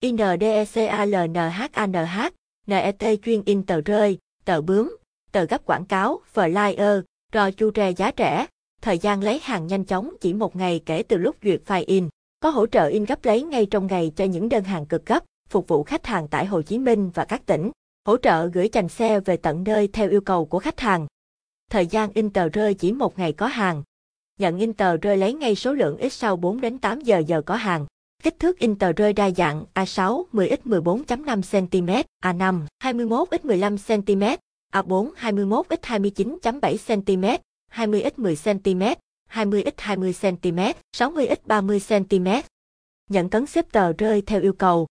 INDECALNHANH, NET chuyên in tờ rơi, tờ bướm, tờ gấp quảng cáo, flyer, brochure giá rẻ. Thời gian lấy hàng nhanh chóng chỉ 1 ngày kể từ lúc duyệt file in. Có hỗ trợ in gấp lấy ngay trong ngày cho những đơn hàng cực gấp, phục vụ khách hàng tại Hồ Chí Minh và các tỉnh. Hỗ trợ gửi chành xe về tận nơi theo yêu cầu của khách hàng. Thời gian in tờ rơi chỉ 1 ngày có hàng. Nhận in tờ rơi lấy ngay số lượng ít sau 4 đến 8 giờ có hàng. Kích thước in tờ rơi đa dạng A6 10x 14.5 cm, A5 21x 15 cm, A4 21x 29.7 cm, 20x 10 cm, 20x 20 cm, 60x 30 cm. Nhận cấn xếp tờ rơi theo yêu cầu.